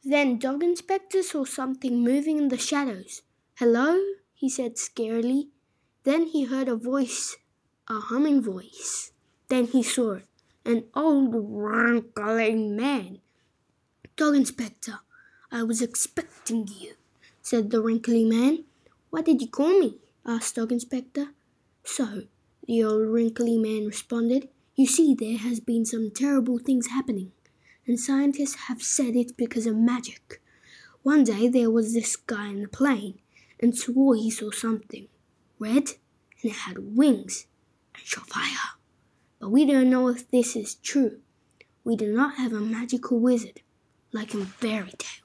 Then Dog Inspector saw something moving in the shadows. "Hello?" he said scarily. Then he heard a voice, a humming voice. Then he saw it, an old wrinkling man. "Dog Inspector, I was expecting you," said the wrinkly man. "What did you call me?" asked Dog Inspector. "So," the old wrinkly man responded, "you see there has been some terrible things happening, and scientists have said it's because of magic. One day there was this guy in the plane and swore he saw something red, and it had wings and shot fire. But we don't know if this is true. We do not have a magical wizard like in fairy tales."